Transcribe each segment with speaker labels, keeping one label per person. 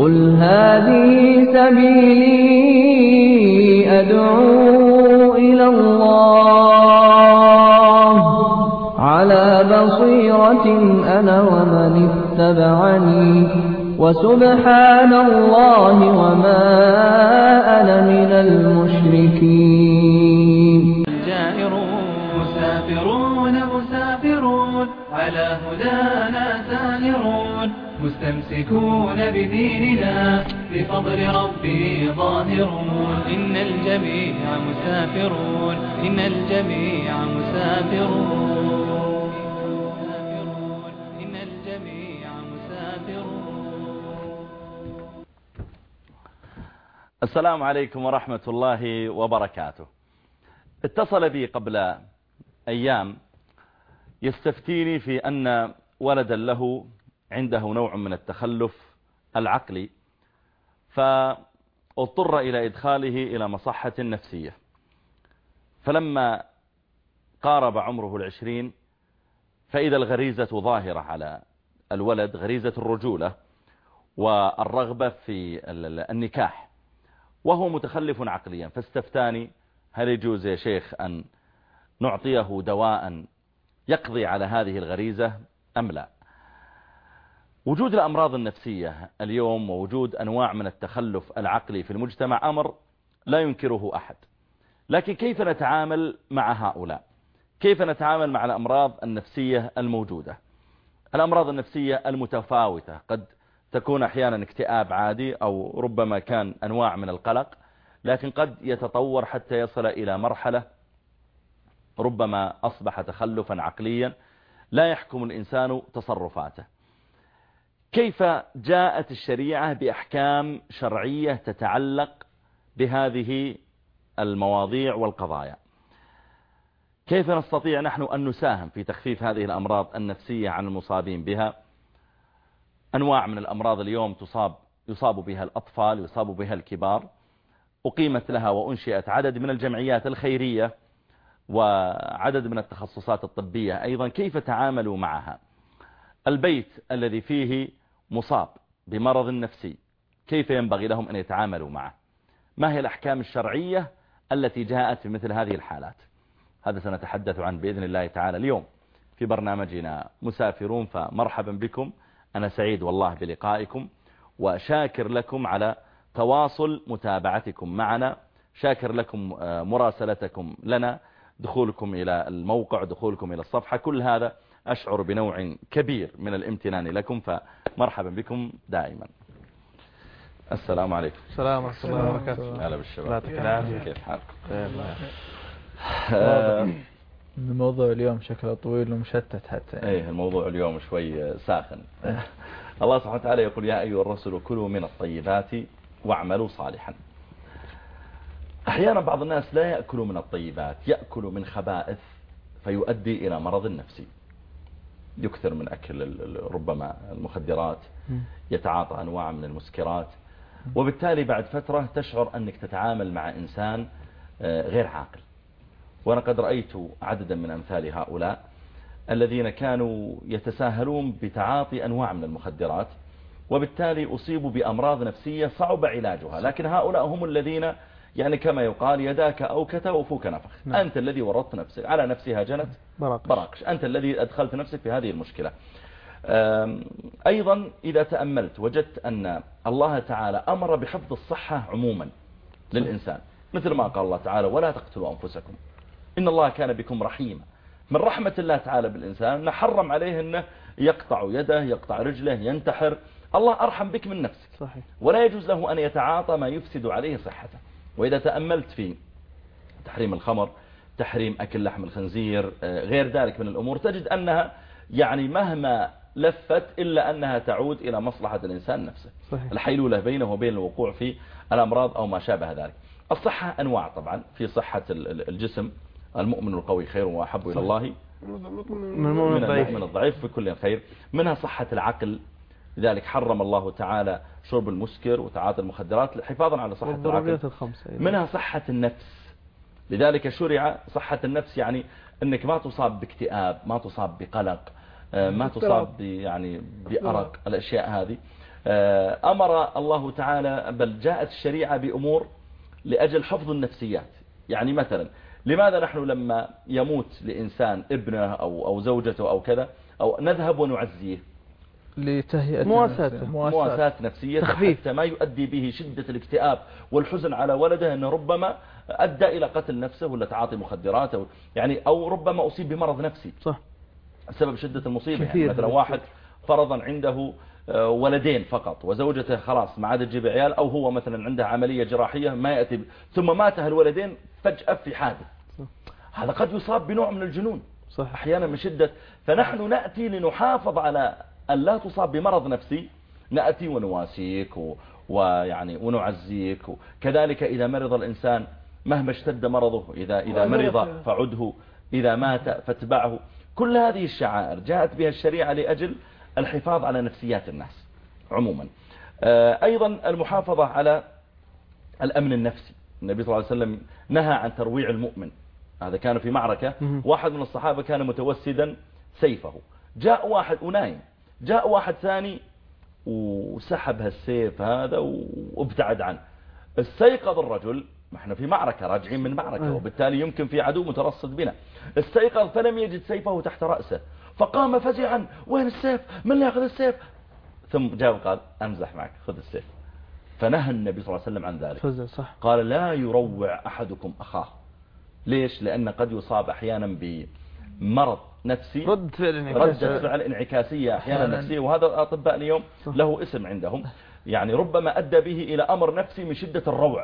Speaker 1: قل هذه سبيلي أدعو إلى الله على بصيرة أنا ومن اتبعني وسبحان الله وما أنا من المشركين.
Speaker 2: جائرون مسافرون على هدانا سائرون مستمسكون بديننا بفضل ربي ظاهرون. إن الجميع مسافرون إن الجميع مسافرون إن الجميع مسافرون.
Speaker 3: السلام عليكم ورحمة الله وبركاته. اتصل بي قبل أيام يستفتيني في أن ولدا له عنده نوع من التخلف العقلي، فاضطر إلى إدخاله إلى مصحة نفسية. فلما قارب عمره 20 فإذا الغريزة ظاهرة على الولد، غريزة الرجولة والرغبة في النكاح، وهو متخلف عقليا. فاستفتاني هل يجوز يا شيخ أن نعطيه دواء يقضي على هذه الغريزة أم لا؟ وجود الأمراض النفسية اليوم ووجود أنواع من التخلف العقلي في المجتمع أمر لا ينكره أحد، لكن كيف نتعامل مع هؤلاء؟ كيف نتعامل مع الأمراض النفسية الموجودة؟ الأمراض النفسية المتفاوتة قد تكون أحيانا اكتئاب عادي، أو ربما كان أنواع من القلق، لكن قد يتطور حتى يصل إلى مرحلة ربما أصبح تخلفا عقليا لا يحكم الإنسان تصرفاته. كيف جاءت الشريعة بأحكام شرعية تتعلق بهذه المواضيع والقضايا؟ كيف نستطيع نحن أن نساهم في تخفيف هذه الأمراض النفسية عن المصابين بها؟ أنواع من الأمراض اليوم يصاب بها الأطفال، يصاب بها الكبار، أقيمت لها وأنشئت عدد من الجمعيات الخيرية وعدد من التخصصات الطبية أيضا. كيف تعاملوا معها؟ البيت الذي فيه مصاب بمرض نفسي كيف ينبغي لهم أن يتعاملوا معه؟ ما هي الأحكام الشرعية التي جاءت في مثل هذه الحالات؟ هذا سنتحدث عنه بإذن الله تعالى اليوم في برنامجنا مسافرون. فمرحبا بكم، أنا سعيد والله بلقائكم، وشاكر لكم على تواصل متابعتكم معنا، شاكر لكم مراسلتكم لنا، دخولكم إلى الموقع، دخولكم إلى الصفحة، كل هذا أشعر بنوع كبير من الامتنان لكم، فمرحبا بكم دائما. السلام عليكم.
Speaker 4: السلام ورحمة الله وبركاته.
Speaker 3: هلا بالشباب، كيف حالكم؟
Speaker 4: الموضوع اليوم شكله طويل ومشتت حتى
Speaker 3: ايه الموضوع اليوم شوي ساخن. الله سبحانه وتعالى يقول يا أيها الرسل كلوا من الطيبات واعملوا صالحا. أحيانا بعض الناس لا يأكلوا من الطيبات، يأكلوا من خبائث فيؤدي إلى مرض نفسي. يكثر من أكل ربما المخدرات، يتعاطى أنواع من المسكرات، وبالتالي بعد فترة تشعر أنك تتعامل مع إنسان غير عاقل. وأنا قد رأيت عددا من أمثال هؤلاء الذين كانوا يتساهلون بتعاطي أنواع من المخدرات، وبالتالي أصيبوا بأمراض نفسية صعب علاجها. لكن هؤلاء هم الذين يعني كما يقال يداك أوكت وفوك نفخ. أنت الذي ورطت نفسك على نفسها جنت براقش، أنت الذي أدخلت نفسك في هذه المشكلة. أيضا إذا تأملت وجدت أن الله تعالى أمر بحفظ الصحة عموما للإنسان، مثل ما قال الله تعالى ولا تقتلوا أنفسكم إن الله كان بكم رحيما. من رحمة الله تعالى بالإنسان أنه حرم عليه أنه يقطع يده، يقطع رجله، ينتحر. الله أرحم بك من نفسك.
Speaker 4: صحيح.
Speaker 3: ولا يجوز له أن يتعاطى ما يفسد عليه صحته. وإذا تأملت في تحريم الخمر، تحريم أكل لحم الخنزير، غير ذلك من الأمور، تجد أنها يعني مهما لفت إلا أنها تعود إلى مصلحة الإنسان نفسه.
Speaker 4: صحيح.
Speaker 3: الحيلولة بينه وبين الوقوع في الأمراض أو ما شابه ذلك. الصحة أنواع طبعا، في صحة الجسم، المؤمن القوي خير وأحب إلى الله من الضعيف، في كل خير. منها صحة العقل، لذلك حرم الله تعالى شرب المسكر وتعاطي المخدرات حفاظا على صحة العقل. منها صحة النفس، لذلك شرع صحة النفس، يعني أنك ما تصاب باكتئاب، ما تصاب بقلق، ما تصاب يعني بأرق، الأشياء هذه. أمر الله تعالى بل جاءت الشريعة بأمور لأجل حفظ النفسيات. يعني مثلا لماذا نحن لما يموت لإنسان ابنه أو زوجته أو كذا أو نذهب ونعزيه؟
Speaker 4: لتهيئة
Speaker 3: مواساة نفسية حتى ما يؤدي به شدة الاكتئاب والحزن على ولده أنه ربما أدى إلى قتل نفسه ولا تعاطي مخدرات أو ربما أصيب بمرض نفسي
Speaker 4: صح
Speaker 3: بسبب شدة المصيبة. يعني مثلا واحد فرضا عنده ولدين فقط وزوجته خلاص ما عاد تجيب عيال، أو هو مثلا عنده عملية جراحية ما يأتي ثم مات الولدين فجأة في حادث، هذا قد يصاب بنوع من الجنون
Speaker 4: صح.
Speaker 3: أحيانا من شدة. فنحن نأتي لنحافظ على أن لا تصاب بمرض نفسي، نأتي ونواسيك ويعني ونعزيك. كذلك إذا مرض الإنسان مهما اشتد مرضه، إذا مرض فعده، إذا مات فاتبعه. كل هذه الشعائر جاءت بها الشريعة لأجل الحفاظ على نفسيات الناس عموما. أيضا المحافظة على الأمن النفسي. النبي صلى الله عليه وسلم نهى عن ترويع المؤمن. هذا كان في معركة، واحد من الصحابة كان متوسدا سيفه، جاء واحد ونايم، جاء واحد ثاني وسحب هالسيف هذا وابتعد عنه. استيقظ الرجل، ما احنا في معركة راجعين من معركة وبالتالي يمكن في عدو مترصد بنا. استيقظ فلم يجد سيفه تحت رأسه، فقام فزعا: وين السيف؟ من اللي يأخذ السيف؟ ثم جاء وقال: أمزح معك، خذ السيف. فنهى النبي صلى الله عليه وسلم عن ذلك، قال: لا يروع أحدكم أخاه. ليش؟ لأن قد يصاب أحيانا بمرض نفسي، ردة فعل انعكاسية أحيانا نفسية، وهذا الأطباء اليوم له اسم عندهم، يعني ربما أدى به إلى أمر نفسي من شدة الروع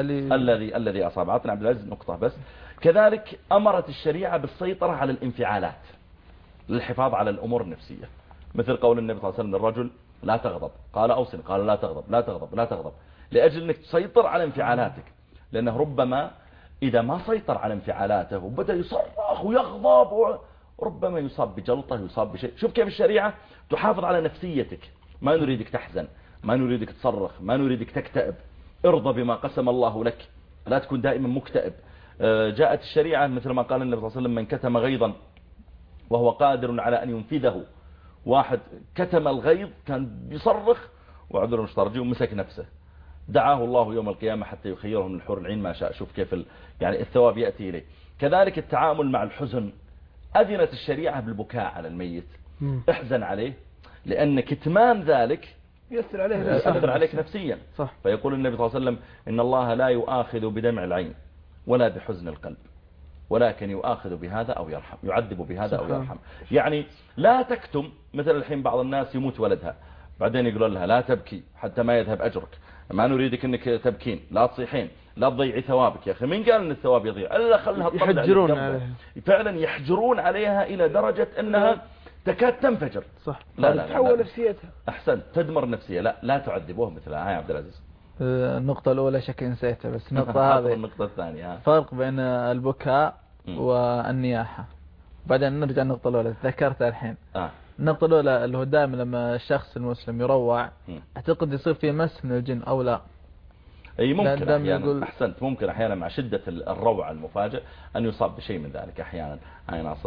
Speaker 3: الذي أصاب. عطنا عبد العزيز نقطة بس. كذلك أمرت الشريعة بالسيطرة على الانفعالات للحفاظ على الأمور النفسية، مثل قول النبي صلى الله عليه وسلم للرجل: لا تغضب، قال: أوصل، قال: لا تغضب لا تغضب لا تغضب، لأجل أنك تسيطر على انفعالاتك، لأنه ربما إذا ما سيطر على انفعالاته وبدأ يصرخ ويغضب ربما يصاب بجلطة، يصاب بشيء. شوف كيف الشريعة تحافظ على نفسيتك، ما نريدك تحزن، ما نريدك تصرخ، ما نريدك تكتئب، ارضى بما قسم الله لك، لا تكون دائما مكتئب. جاءت الشريعة مثل ما قال النبي صلى الله عليه وسلم: من كتم غيظا وهو قادر على أن ينفذه. واحد كتم الغيظ كان بيصرخ وعذر مشترجي ومسك نفسه، دعاه الله يوم القيامة حتى يخيره من الحور العين ما شاء. شوف كيف يعني الثواب يأتي إليه. كذلك التعامل مع الحزن، أذنت الشريعة بالبكاء على الميت، احزن عليه، لأن كتمان ذلك يأثر عليك نفسيا.
Speaker 4: صح.
Speaker 3: فيقول النبي صلى الله عليه وسلم: إن الله لا يؤاخذ بدمع العين ولا بحزن القلب، ولكن يؤاخذ بهذا أو يرحم، يعذب بهذا أو يرحم. يعني لا تكتم. مثل الحين بعض الناس يموت ولدها، بعدين يقولون لها: لا تبكي حتى ما يذهب أجرك، ما نريدك أنك تبكين، لا تصيحين، لا تضيعي ثوابك. يا أخي مين قال أن الثواب يضيع؟ إلا خلها
Speaker 4: يحجرون عليها،
Speaker 3: فعلا يحجرون عليها إلى درجة أنها تكاد تنفجر.
Speaker 4: صح.
Speaker 3: لا
Speaker 5: تحول نفسيتها.
Speaker 3: أحسن، تدمر نفسية. لا تعذبوه مثلها. هاي عبد العزيز.
Speaker 4: النقطة الأولى شكل نسيتها، بس النقطة هذه
Speaker 3: النقطة الثانية
Speaker 4: فرق بين البكاء والنياحة. بعدين نرجع النقطة الأولى ذكرتها الحين. النقطة الأولى اللي هو دائما لما الشخص المسلم يروع أعتقد يصير فيه مس من الجن أو لا.
Speaker 3: أي ممكن أحيانا. أحسنت، ممكن أحيانا مع شدة الروع المفاجئ أن يصاب بشيء من ذلك أحيانا. هاي ناصر.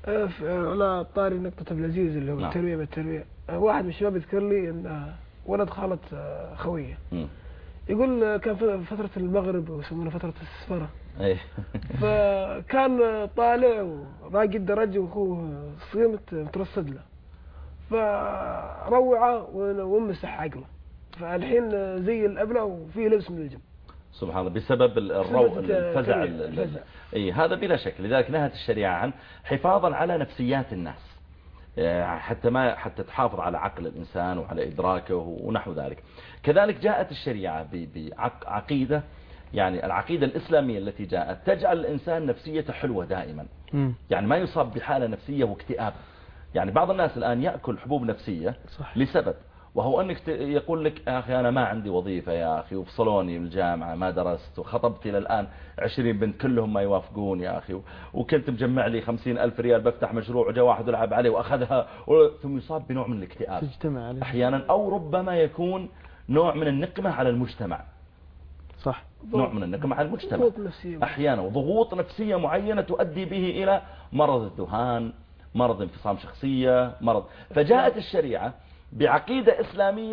Speaker 5: على طاري نقطة عبد العزيز اللي هو التربية بالتربية. واحد من الشباب يذكر لي أن ولد خالة خويه يقول كان في فترة المغرب ويسمونها فترة السفرة. فكان طالع وراقي الدرج واخوه صيمت مترصد له، فروعه ومسح عقله، فالحين زي الأبلة وفيه لبس من الجن.
Speaker 3: سبحان الله، بسبب الروع الفزع. هذا بلا شك. لذلك نهت الشريعة عن حفاظا على نفسيات الناس، حتى تحافظ على عقل الإنسان وعلى إدراكه ونحو ذلك. كذلك جاءت الشريعة بعقيدة، يعني العقيدة الإسلامية التي جاءت تجعل الإنسان نفسيته حلوة دائما، يعني ما يصاب بحالة نفسية واكتئاب. يعني بعض الناس الآن يأكل حبوب نفسية لسبب، وهو أنك يقول لك: يا أخي أنا ما عندي وظيفة يا أخي، وفصلوني من الجامعة، ما درست، وخطبت إلى الآن 20 بنت كلهم ما يوافقون يا أخي، وكنت مجمع لي 50,000 ريال بفتح مشروع وجاء واحد يلعب عليه وأخذها، ثم يصاب بنوع من الاكتئاب أحيانا، أو ربما يكون نوع من النقمة على المجتمع.
Speaker 4: صح.
Speaker 3: نوع من النقمة على المجتمع أحيانا، وضغوط نفسية معينة تؤدي به إلى مرض الذهان، مرض انفصام شخصية، مرض. فجاءت الشريعة بعقيدة إسلامية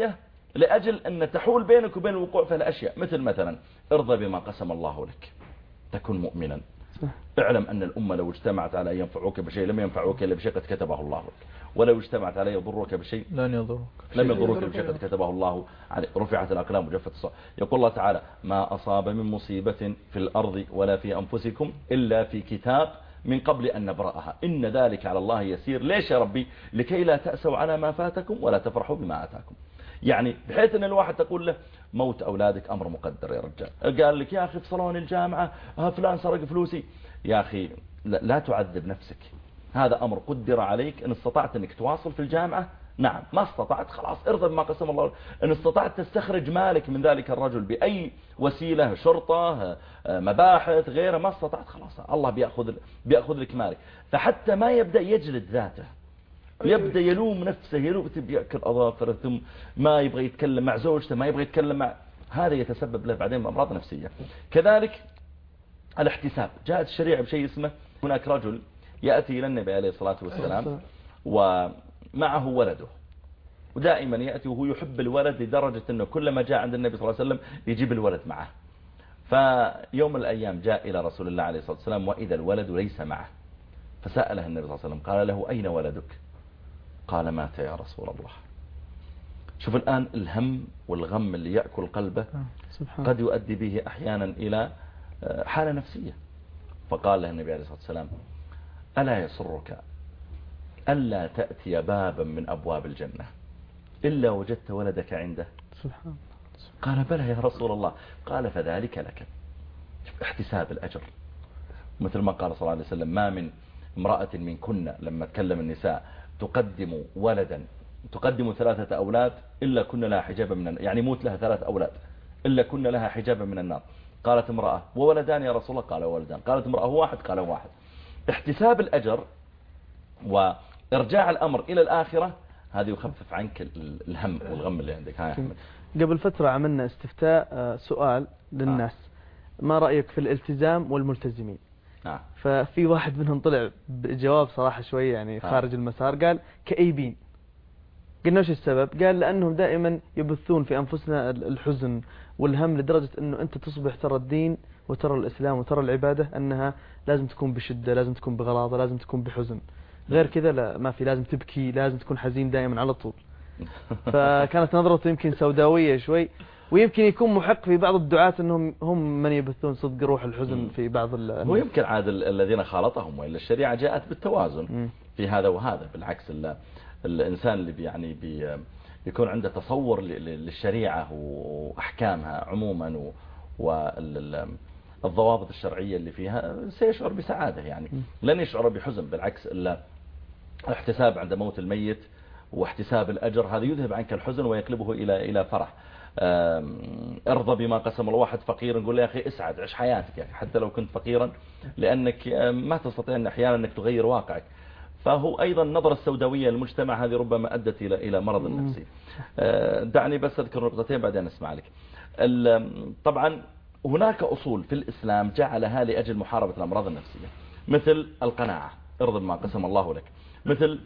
Speaker 3: لأجل أن تحول بينك وبين الوقوع في الأشياء، مثلا ارضى بما قسم الله لك تكن مؤمنا. اعلم أن الأمة لو اجتمعت على أن ينفعوك بشيء لم ينفعوك إلا بشيء قد كتبه الله لك، ولو اجتمعت على يضرك بشيء
Speaker 4: لم
Speaker 3: يضرك بشيء قد كتبه الله عليك. رفعت الأقلام وجفت الصحف. يقول الله تعالى ما أصاب من مصيبة في الأرض ولا في أنفسكم إلا في كتاب من قبل أن نبرأها إن ذلك على الله يسير. ليش يا ربي؟ لكي لا تأسوا على ما فاتكم ولا تفرحوا بما آتاكم. يعني بحيث أن الواحد تقول له موت أولادك أمر مقدر يا رجال، قال لك يا أخي فصلون الجامعة فلان سرق فلوسي، يا أخي لا تعذب نفسك، هذا أمر قدر عليك. إن استطعت أنك تواصل في الجامعة نعم، ما استطعت خلاص ارضى بما قسم الله. إن استطعت تستخرج مالك من ذلك الرجل بأي وسيلة، شرطة، مباحث، غيره، ما استطعت خلاص الله بيأخذ لك مالك. فحتى ما يبدأ يجلد ذاته، يبدأ يلوم نفسه، يلوم يأكل أظافره، ثم ما يبغى يتكلم مع زوجته، ما يبغى يتكلم مع، هذا يتسبب له بعدين بأمراض نفسية. كذلك الاحتساب، جاءت الشريعة بشيء اسمه، هناك رجل يأتي إلى النبي عليه الصلاة والسلام ومعه ولده، ودائما يأتي وهو يحب الولد لدرجة أنه كلما جاء عند النبي صلى الله عليه وسلم يجيب الولد معه. فيوم من الأيام جاء إلى رسول الله عليه الصلاة والسلام وإذا الولد ليس معه، فسأله النبي صلى الله عليه وسلم قال له أين ولدك؟ قال مات يا رسول الله. شوف الآن الهم والغم اللي يأكل قلبه قد يؤدي به أحيانا إلى حالة نفسية. فقال له النبي عليه الصلاة والسلام ألا يسرك ألا تأتي بابا من أبواب الجنة إلا وجدت ولدك عنده؟
Speaker 5: سبحان.
Speaker 3: قال بلى يا رسول الله. قال فذلك لك. احتساب الأجر، مثل ما قال صلى الله عليه وسلم ما من امرأة من كنا، لما تكلم النساء، تقدم ولدا، تقدم 3 أولاد إلا كنا لها حجابا من النار، يعني موت لها 3 أولاد إلا كنا لها حجابا من النار. قالت امرأة وولدان يا رسول الله؟ قال ولدان. قالت امرأة واحد؟ قال واحد. احتساب الأجر وإرجاع الأمر إلى الآخرة هذا يخفف عنك الهم والغم اللي عندك. هاي أحمد.
Speaker 6: قبل فترة عملنا استفتاء سؤال للناس ما رأيك في الالتزام والملتزمين؟ ففي واحد منهم طلع بجواب صراحة شوي يعني خارج المسار، قال كئيبين. قلنا وش السبب؟ قال لأنهم دائما يبثون في أنفسنا الحزن والهم لدرجة أنه أنت تصبح ترى الدين وترى الإسلام وترى العبادة أنها لازم تكون بشدة، لازم تكون بغلاظة، لازم تكون بحزن، غير كذا لا ما في، لازم تبكي، لازم تكون حزين دائما على طول. فكانت نظرته يمكن سوداوية شوي، ويمكن يكون محق في بعض الدعاة أنهم هم من يبثون صدق روح الحزن في بعض
Speaker 3: هو يمكن عاد الذين خالطهم، وإلا الشريعة جاءت بالتوازن في هذا وهذا. بالعكس الإنسان اللي يعني بيكون عنده تصور للشريعة وأحكامها عموما والضوابط الشرعية اللي فيها سيشعر بسعادة، يعني لن يشعر بحزن. بالعكس الاحتساب عند موت الميت واحتساب الأجر هذا يذهب عنك الحزن ويقلبه إلى فرح. ارضى بما قسم الله. واحد فقير نقول له يا أخي اسعد، عش حياتك يا أخي حتى لو كنت فقيرا، لأنك ما تستطيع أن أحيانا أنك تغير واقعك. فهو أيضا النظرة السوداوية للمجتمع هذه ربما أدت إلى مرض نفسي. دعني بس أذكر نقطتين بعدين أسمع لك. طبعا هناك أصول في الإسلام جعلها لأجل محاربة الأمراض النفسية، مثل القناعة، ارضى بما قسم الله لك، مثل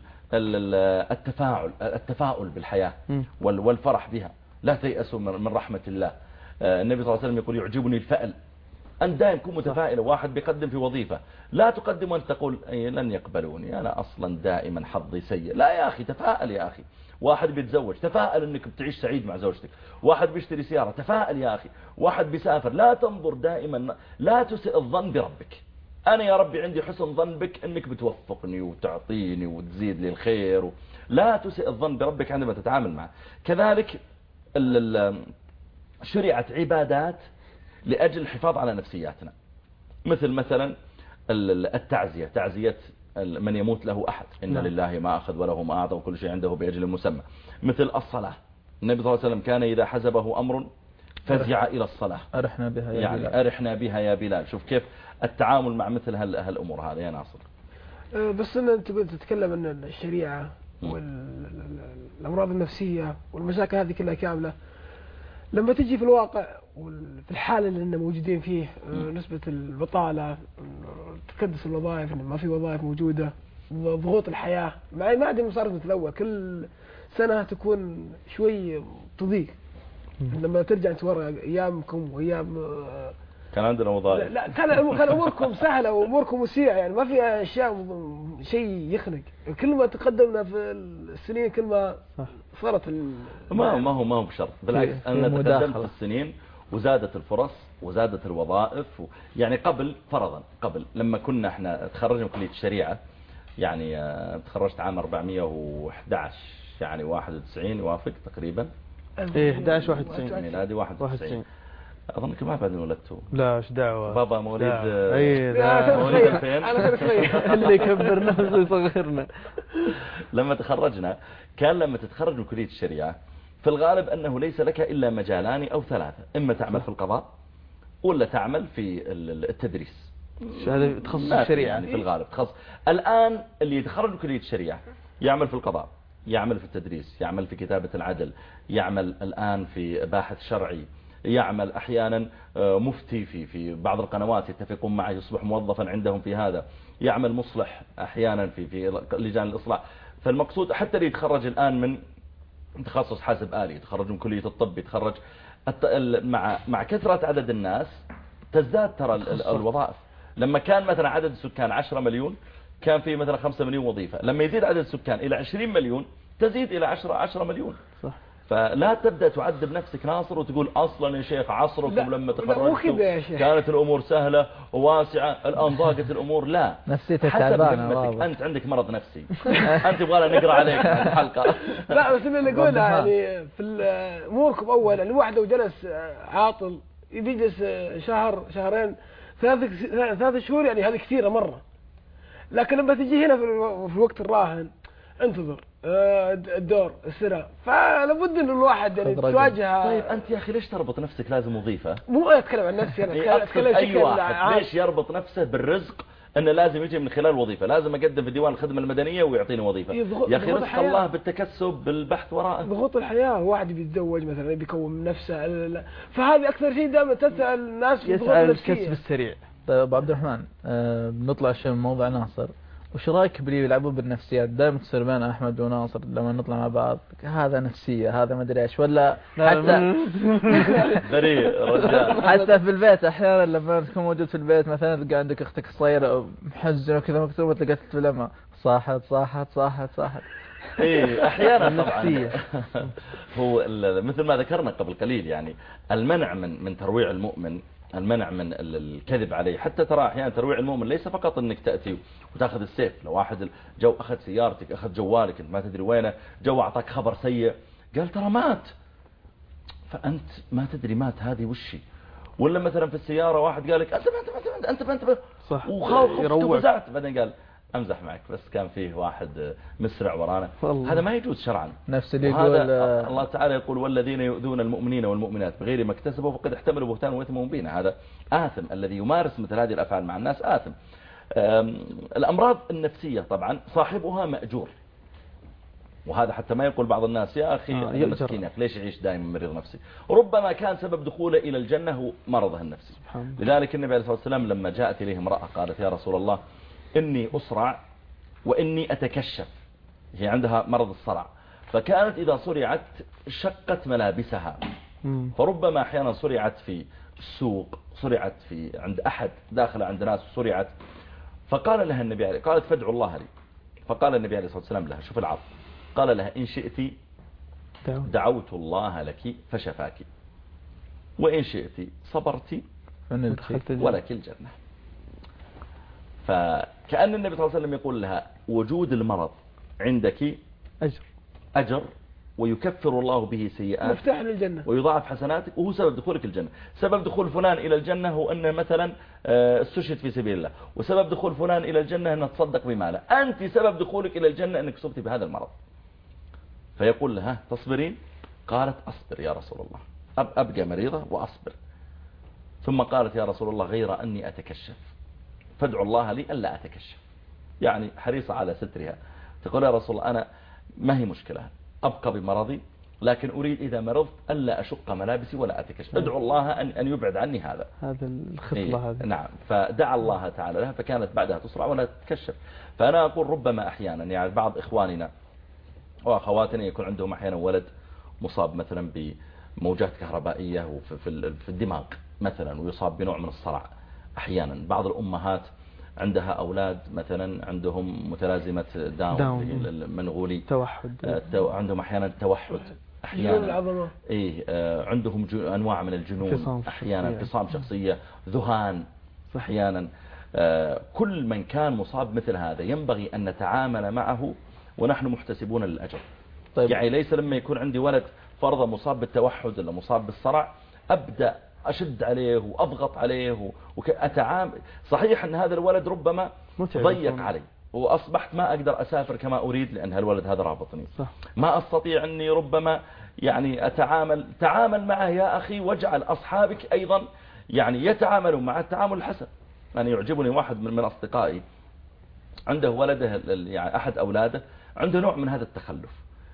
Speaker 3: التفاؤل بالحياة والفرح بها، لا تيأسوا من رحمة الله. النبي صلى الله عليه وسلم يقول يعجبني الفأل، أن دائما كن متفائل. واحد بيقدم في وظيفة لا تقدم وأنت تقول لن يقبلوني أنا أصلا دائما حظي سيء، لا يا أخي تفائل يا أخي. واحد بيتزوج تفائل أنك بتعيش سعيد مع زوجتك. واحد بيشتري سيارة تفائل يا أخي. واحد بيسافر لا تنظر دائما، لا تسئ الظن بربك. أنا يا ربي عندي حسن ظن بك أنك بتوفقني وتعطيني وتزيد لي الخير لا تسئ الظن بربك عندما تتعامل معه. كذلك شرعت عبادات لأجل الحفاظ على نفسياتنا، مثلا التعزية، تعزية من يموت له أحد، إن لله ما أخذ وله ما أعطى وكل شيء عنده بأجل مسمى. مثل الصلاة، النبي صلى الله عليه وسلم كان إذا حزبه أمر فزع إلى الصلاة،
Speaker 4: أرحنا بها يا
Speaker 3: يعني
Speaker 4: بلال.
Speaker 3: أرحنا بها يا بلال. شوف كيف التعامل مع مثل هالأمور هذه يا ناصر.
Speaker 5: بس أنت تتكلم أن الشريعة والأمراض النفسية والمشاكل هذه كلها كاملة، لما تجي في الواقع وفي الحالة اللي إننا موجودين فيه، نسبة البطالة، تكدس الوظائف، ما في وظائف موجودة، ضغوط الحياة ما عاد صارت مثل الأول، كل سنة تكون شوي تضيق. لما ترجع تورى أيامكم وأيام
Speaker 3: كان عندنا وظائف.
Speaker 5: لا كان أموركم سهلة وأموركم وسيعة، يعني ما في أشياء شيء يخنق. كل ما تقدمنا في السنين كل ما صارت
Speaker 3: ما هو بشرط، بالعكس أنا تقدمت في السنين وزادت الفرص وزادت الوظائف يعني قبل لما كنا احنا تخرجنا من كلية الشريعة، يعني تخرجت عام 411 يعني 91 يوافق تقريبا.
Speaker 6: 11-91
Speaker 3: ميلادي 91. أظنك ما بعد ولدتوا.
Speaker 6: لا ايش دعوة
Speaker 3: بابا مواليد
Speaker 5: مواليد
Speaker 3: 2000
Speaker 6: اللي كبرنا وصغرنا.
Speaker 3: لما تخرجنا كان لما تتخرج من كلية الشريعة في الغالب أنه ليس لك إلا مجالان أو ثلاثة، إما تعمل في القضاء ولا تعمل في التدريس.
Speaker 6: هذا تخصص الشريعة
Speaker 3: يعني في الغالب تخصص. الآن اللي يتخرج من كلية الشريعة يعمل في القضاء، يعمل في التدريس، يعمل في كتابة العدل، يعمل الآن في باحث شرعي، يعمل أحيانا مفتي في بعض القنوات يتفقون معه يصبح موظفا عندهم في هذا، يعمل مصلح أحيانا في لجان الإصلاح. فالمقصود حتى اللي يتخرج الآن من تخصص حاسب آلي، يتخرج من كلية الطب، يتخرج مع كثرة عدد الناس تزداد ترى الوظائف. لما كان مثلا عدد السكان 10 مليون كان في مثلا 5 مليون وظيفة، لما يزيد عدد السكان إلى 20 مليون تزيد إلى 10 مليون.
Speaker 6: صح.
Speaker 3: فلا تبدأ تعذب نفسك ناصر وتقول أصلا يا شيخ عصركم لما تخرجتم كانت الأمور سهلة وواسعة الآن ضاقت الأمور. لا،
Speaker 4: نفسيتك تعبانة،
Speaker 3: أنت عندك مرض نفسي. أنت يبغى نقرأ عليك في الحلقة.
Speaker 5: لا بس اللي نقول يعني في أموركم أول يعني الواحد لو جلس عاطل يجلس شهر شهرين 3 شهور يعني هذه كثيرة مرة، لكن لما تجي هنا في الوقت الراهن انتظر الدور السنة، فلابد ان الواحد يعني تواجه.
Speaker 3: طيب انت يا اخي ليش تربط نفسك لازم وظيفة؟
Speaker 5: مو اتكلم عن نفسي انا اتكلم
Speaker 3: اي واحد ليش يربط نفسه بالرزق انه لازم يجي من خلال وظيفة، لازم اقدم في ديوان الخدمة المدنية ويعطيني وظيفة. يا اخي رزق الله بالتكسب بالبحث وراءه.
Speaker 5: ضغوط الحياة، واحد بيتزوج مثلا بيكون نفسه، فهذه اكثر شيء دائما تسأل الناس
Speaker 6: يسعى الكسب السريع.
Speaker 4: طيب عبد الرحمن بنطلع شيء من موضوع ناصر، وش رايك باللي يلعبون بالنفسيات؟ دائما تصير بين احمد وناصر لما نطلع مع بعض هذا نفسيه هذا ما ادري ايش، ولا حتى
Speaker 3: بريء رجال
Speaker 4: حتى في البيت احيانا لما تكون موجود في البيت مثلا تلقى عندك اختك الصغيره محزنه وكذا مكتوبه تلقى تتكلم صاحت
Speaker 3: ايه احيانا نفسيه. هو مثل ما ذكرنا قبل قليل يعني المنع من ترويع المؤمن، المنع من الكذب عليه. حتى ترى احيانا ترويع المؤمن ليس فقط انك تأتي وتاخذ السيف. لو واحد جو اخذ سيارتك اخذ جوالك انت ما تدري وينه، جو اعطاك خبر سيء قال ترى مات، فانت ما تدري مات هذه وشي. ولا مثلا في السيارة واحد قال لك انت
Speaker 6: صح
Speaker 3: وخفت وفزعت، بعدين قال امزح معك بس كان فيه واحد مسرع ورانا. هذا ما يجوز شرعا.
Speaker 4: نفس اللي يقول
Speaker 3: الله تعالى يقول والذين يؤذون المؤمنين والمؤمنات بغير ما اكتسبوا فقد احتملوا بهتانا واثما مبينا. هذا آثم، الذي يمارس مثل هذه الافعال مع الناس آثم. الامراض النفسية طبعا صاحبها مأجور، وهذا حتى ما يقول بعض الناس يا اخي مسكين ليش يعيش دائما مريض نفسي. ربما كان سبب دخوله الى الجنة هو مرضه النفسي. لذلك النبي عليه الصلاة والسلام لما جاءت اليه امرأة قالت يا رسول الله إني أسرع وإني أتكشف، هي عندها مرض الصرع، فكانت إذا صرعت شقت ملابسها. فربما أحيانا صرعت في السوق، صرعت عند أحد داخل عند ناس صرعت، فقال لها النبي عليه قالت فادعوا الله لي، فقال النبي عليه الصلاة والسلام لها شوف العرض، قال لها إن شئت دعوت الله لك فشفاك وإن شئت صبرت ولك الجنة. فكأن النبي صلى الله عليه وسلم يقول لها وجود المرض عندك أجر ويكفر الله به سيئات
Speaker 5: مفتاح للجنة
Speaker 3: ويضاعف حسناتك، وهو سبب دخولك الجنة. سبب دخول فلان إلى الجنة هو أنه مثلا استشهد في سبيل الله، وسبب دخول فلان إلى الجنة أنه تصدق بماله. أنت سبب دخولك إلى الجنة أنك صبت بهذا المرض. فيقول لها تصبرين؟ قالت أصبر يا رسول الله، أبقى مريضة وأصبر. ثم قالت يا رسول الله غير أني أتكشف فادعوا الله لي ألا أتكشف، يعني حريصة على سترها. تقول يا رسول الله أنا ما هي مشكلة، أبقى بمرضي لكن أريد إذا مرضت ألا أشق ملابسي ولا أتكشف. أدعو الله أن يبعد عني هذا
Speaker 6: الخصلة هذه.
Speaker 3: نعم. فدعا الله تعالى لها فكانت بعدها تصرع ولا تتكشف. فأنا أقول ربما أحيانا يعني بعض إخواننا وأخواتنا يكون عندهم أحيانا ولد مصاب مثلا بموجات كهربائية في الدماغ مثلا ويصاب بنوع من الصرع. أحيانا بعض الأمهات عندها أولاد مثلا عندهم متلازمة داون المنغولي
Speaker 6: توحد،
Speaker 3: عندهم أحيانا توحد، أحيانا عندهم أنواع من الجنون، أحيانا انفصام شخصية، ذهان أحيانا. كل من كان مصاب مثل هذا ينبغي أن نتعامل معه ونحن محتسبون للأجر. طيب. يعني ليس لما يكون عندي ولد فرضا مصاب بالتوحد ولا مصاب بالصرع أبدأ أشد عليه وأضغط عليه وأتعامل. صحيح أن هذا الولد ربما ضيق علي وأصبحت ما أقدر أسافر كما أريد لأن هالولد هذا رابطني. صح. ما أستطيع أني ربما يعني تعامل معه يا أخي واجعل أصحابك أيضا يعني يتعاملوا مع التعامل الحسن. يعني يعجبني واحد من أصدقائي عنده ولده يعني أحد أولاده عنده نوع من هذا التخلف،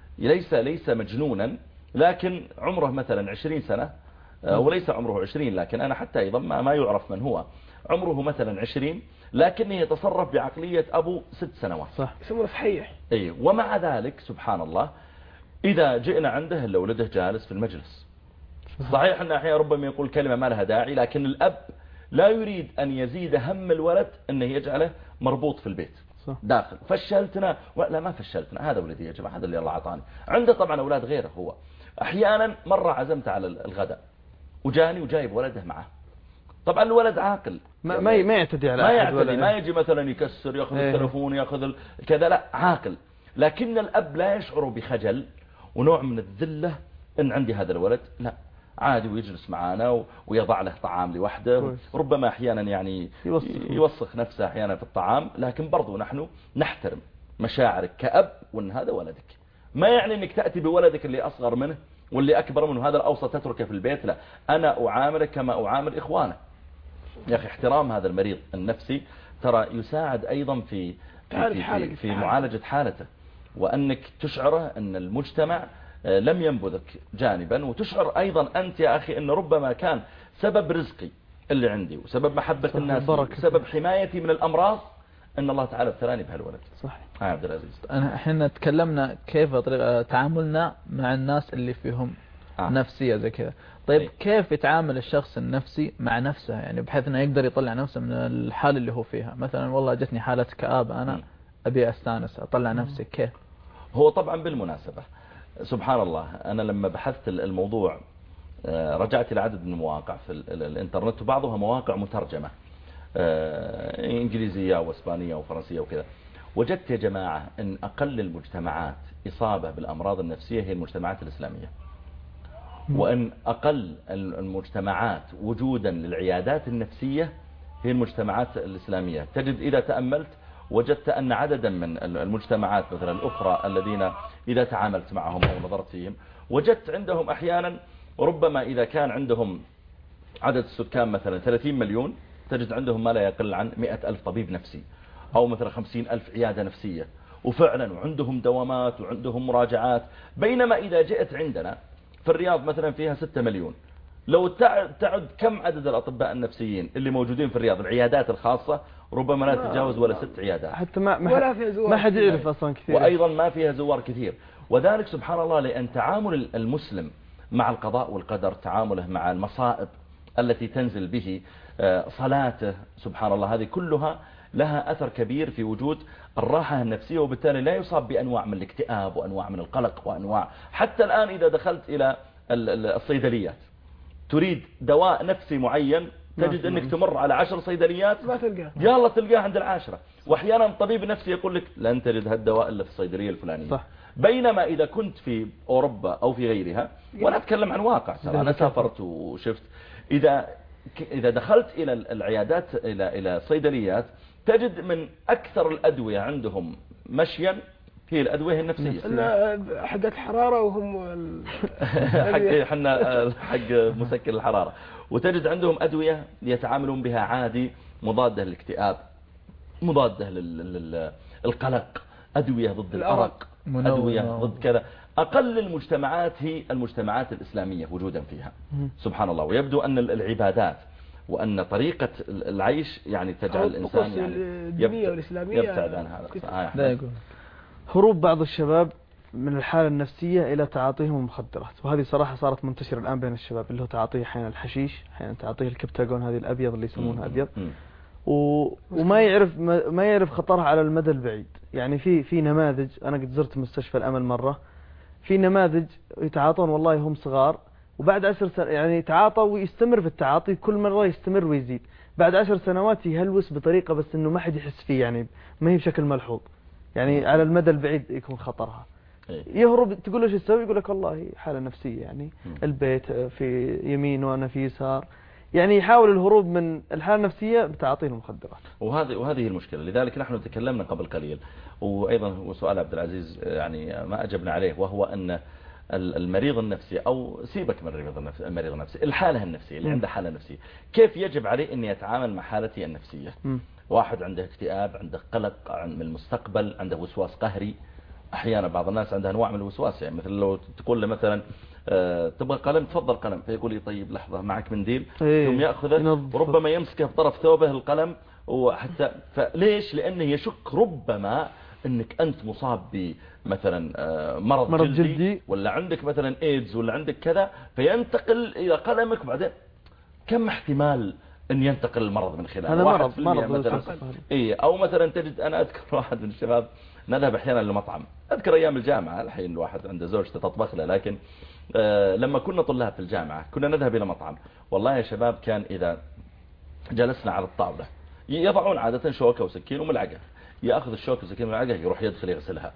Speaker 3: ليس مجنونا لكن عمره مثلا 20 سنة وليس عمره 20 لكن أنا حتى أيضا ما يعرف من هو، عمره مثلا 20 لكنه يتصرف بعقلية أبو 6 سنوات.
Speaker 5: صح. يسمونه صحيح.
Speaker 3: ومع ذلك سبحان الله إذا جئنا عنده إلا ولده جالس في المجلس. صحيح أن أحيانا ربما يقول كلمة ما لها داعي لكن الأب لا يريد أن يزيد هم الولد أنه يجعله مربوط في البيت. صح. داخل فشلتنا لا ما فشلتنا هذا ولدي يا جماعة هذا اللي الله عطاني. عنده طبعا أولاد غيره هو. أحيانا مرة عزمت على الغداء وجاني وجايب ولده معه. طبعا الولد عاقل
Speaker 6: ما يعتدي على أحد
Speaker 3: ما يجي مثلا يكسر يأخذ التلفون يأخذ كذا لا عاقل. لكن الأب لا يشعر بخجل ونوع من الذلة إن عندي هذا الولد لا عادي ويجلس معنا ويضع له طعام لوحده. ربما أحيانا يعني يوسخ نفسه أحيانا في الطعام لكن برضو نحن نحترم مشاعرك كأب وأن هذا ولدك. ما يعني أنك تأتي بولدك اللي أصغر منه واللي أكبر منه هذا الأوسط تتركه في البيت لا أنا أعاملك كما أعامل إخوانه. يا أخي احترام هذا المريض النفسي ترى يساعد أيضا في معالجة حالته وأنك تشعره أن المجتمع لم ينبذك جانبا وتشعر أيضا أنت يا أخي أن ربما كان سبب رزقي اللي عندي وسبب محبة الناس وسبب حمايتي من الأمراض أن الله تعالى ابتلاني بهالولد.
Speaker 6: صحيح.
Speaker 3: عبد العزيز
Speaker 4: احنا تكلمنا كيف تعاملنا مع الناس اللي فيهم نفسية زي كذا. طيب كيف يتعامل الشخص النفسي مع نفسه يعني بحيث انه يقدر يطلع نفسه من الحالة اللي هو فيها؟ مثلا والله جتني حالة كآبة أنا أبي أستانس أطلع نفسي كيف؟
Speaker 3: هو طبعا بالمناسبة سبحان الله أنا لما بحثت الموضوع رجعت إلى عدد من المواقع في الإنترنت وبعضها مواقع مترجمة إنجليزية وإسبانية وفرنسية وكذا. وجدت يا جماعة أن أقل المجتمعات إصابة بالأمراض النفسية هي المجتمعات الإسلامية وأن أقل المجتمعات وجودا للعيادات النفسية هي المجتمعات الإسلامية. تجد إذا تأملت وجدت أن عددا من المجتمعات مثلا الأخرى الذين إذا تعاملت معهم أو نظرت فيهم وجدت عندهم أحيانا ربما إذا كان عندهم عدد السكان مثلا 30 مليون تجد عندهم ما لا يقل عن 100,000 طبيب نفسي أو مثلا 50,000 عيادة نفسية وفعلا وعندهم دوامات وعندهم مراجعات. بينما إذا جئت عندنا في الرياض مثلا فيها 6 مليون لو تعد كم عدد الأطباء النفسيين اللي موجودين في الرياض العيادات الخاصة ربما لا تتجاوز ولا 6 عيادات
Speaker 6: حتى ما حد يعرف أصلا كثير
Speaker 3: وأيضا ما فيها زوار كثير. وذلك سبحان الله لأن تعامل المسلم مع القضاء والقدر تعامله مع المصائب التي تنزل به صلاته سبحان الله هذه كلها لها أثر كبير في وجود الراحة النفسية وبالتالي لا يصاب بأنواع من الاكتئاب وأنواع من القلق وأنواع حتى الآن إذا دخلت إلى الصيدليات تريد دواء نفسي معين تجد أنك تمر على 10 صيدليات
Speaker 5: ما تلقاه
Speaker 3: يلا تلقاه عند 10 وأحيانا طبيب نفسي يقول لك لن تجد هالدواء إلا في الصيدلية الفلانية. صح. بينما إذا كنت في أوروبا أو في غيرها وأنا أتكلم عن واقع أنا سافرت وشفت إذا دخلت إلى العيادات إلى الصيدليات تجد من أكثر الأدوية عندهم مشيا هي الأدوية النفسية
Speaker 5: حق الحرارة وهم
Speaker 3: حق مسكن الحرارة وتجد عندهم أدوية يتعاملون بها عادي مضادة للاكتئاب مضادة للقلق أدوية ضد الأرق أدوية ضد كذا. أقل المجتمعات هي المجتمعات الإسلامية وجودا فيها سبحان الله. ويبدو أن العبادات وأن طريقة العيش يعني تجعل الإنسان يعني يبتعد عن هذا.
Speaker 6: هروب بعض الشباب من الحالة النفسية إلى تعاطيهم المخدرات، وهذه صراحة صارت منتشرة الآن بين الشباب، اللي هو تعاطيه أحيانا الحشيش، أحيانا تعاطيه الكبتاجون هذه الأبيض اللي يسمونها أبيض، وما يعرف خطرها على المدى البعيد. يعني في نماذج، أنا قد زرت مستشفى الأمل مرة، في نماذج يتعاطون والله هم صغار، وبعد 10 سنوات يعني يتعاطى ويستمر في التعاطي، كل مرة يستمر ويزيد، بعد 10 سنوات يهلوس بطريقة بس إنه ما حد يحس فيه، يعني ما هي بشكل ملحوظ، يعني على المدى البعيد يكون خطرها. يهرب، تقول له شو تسوي؟ يقول لك والله حالة نفسية، يعني البيت في يمين وأنا في يسار، يعني يحاول الهروب من الحالة النفسية بتعاطيه المخدرات.
Speaker 3: وهذه المشكلة. لذلك نحن تكلمنا قبل قليل، وأيضا هو سؤال عبد العزيز يعني ما أجبنا عليه، وهو أن المريض النفسي، أو سيبك من المريض النفسي، الحالة النفسية اللي عنده حالة نفسية، كيف يجب عليه أن يتعامل مع حالته النفسية؟ واحد عنده اكتئاب، عنده قلق من المستقبل، عنده وسواس قهري. أحيانا بعض الناس عندها أنواع من الوسواس، يعني مثل لو تقول له مثلا تبغى قلم، تفضل قلم، فيقول لي طيب لحظة معك منديل، ثم يأخذه وربما يمسكه بطرف ثوبه القلم، وحتى فليش؟ لأنه يشك ربما أنك أنت مصاب بمثلا مرض جلدي، ولا عندك مثلا إيدز، ولا عندك كذا، فينتقل إلى قلمك. بعدين كم احتمال أن ينتقل المرض من خلاله؟
Speaker 6: هذا مرض
Speaker 3: مثلا. إيه، أو مثلا تجد، أنا أذكر واحد من الشباب نذهب أحيانا لمطعم، أذكر أيام الجامعة، الحين الواحد عنده زوجته تطبخ له، لكن لما كنا طلاب في الجامعة كنا نذهب إلى مطعم. والله يا شباب كان إذا جلسنا على الطاولة يضعون عادة شوكة وسكين وملعقة، يأخذ الشوكة والسكين والملعقة يروح يدخل يغسلها،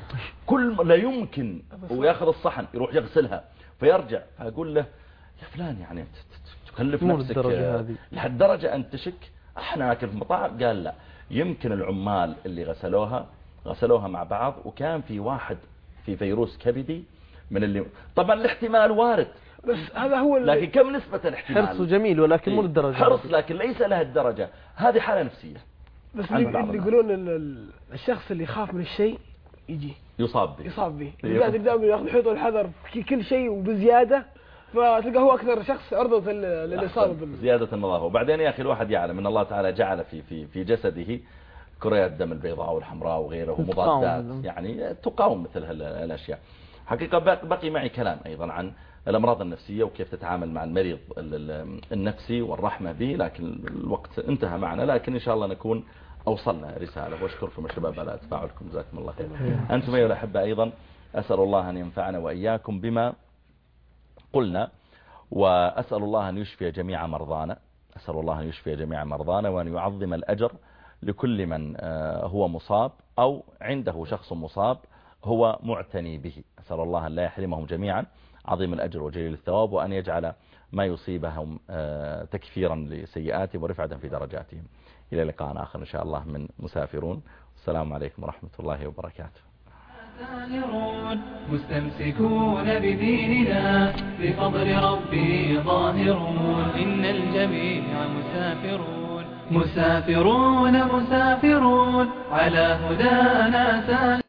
Speaker 3: كل لا يمكن، ويأخذ الصحن يروح يغسلها، فيرجع. فأقول له يا فلان يعني تكلف نفسك لهالدرجة أن تشك؟ احنا ناكل في مطاعم. قال لا، يمكن العمال اللي غسلوها مع بعض، وكان في واحد في فيروس كبدي من اللي، طبعا الاحتمال وارد،
Speaker 5: بس هذا هو
Speaker 3: لكن كم نسبة الاحتمال؟
Speaker 6: حرص جميل ولكن مو للدرجة،
Speaker 3: حرص لكن ليس لها الدرجة. هذه حالة نفسية.
Speaker 5: بس اللي يقولون الشخص اللي يخاف من الشيء يجي يصاب به دائما ياخذ حيطه الحذر في كل شيء وبزيادة، فتلقى هو أكثر شخص عرضة للإصابة
Speaker 3: زيادة النظافة. وبعدين يا أخي الواحد يعلم أن الله تعالى جعل في جسده كريات الدم البيضاء والحمراء وغيره ومضادات يعني تقاوم مثل هالأشياء. حقيقة بقي معي كلام أيضا عن الأمراض النفسية وكيف تتعامل مع المريض النفسي والرحمة به، لكن الوقت انتهى معنا، لكن إن شاء الله نكون أوصلنا رسالة. وأشكركم الشباب على تفاعلكم، جزاكم الله خير. أنتم أيها الأحبة أيضا أسأل الله أن ينفعنا وإياكم بما قلنا، وأسأل الله أن يشفي جميع مرضانا، أسأل الله أن يشفي جميع مرضانا، وأن يعظم الأجر لكل من هو مصاب أو عنده شخص مصاب هو معتني به. أسأل الله أن لا يحرمهم جميعا عظيم الأجر وجليل الثواب، وأن يجعل ما يصيبهم تكفيرا لسيئاتهم ورفعة في درجاتهم. إلى لقاء آخر إن شاء الله من مسافرون. السلام عليكم ورحمة الله وبركاته.
Speaker 2: مستمسكون بديننا بفضل ربي ظاهرون، إن الجميع مسافرون على هدانا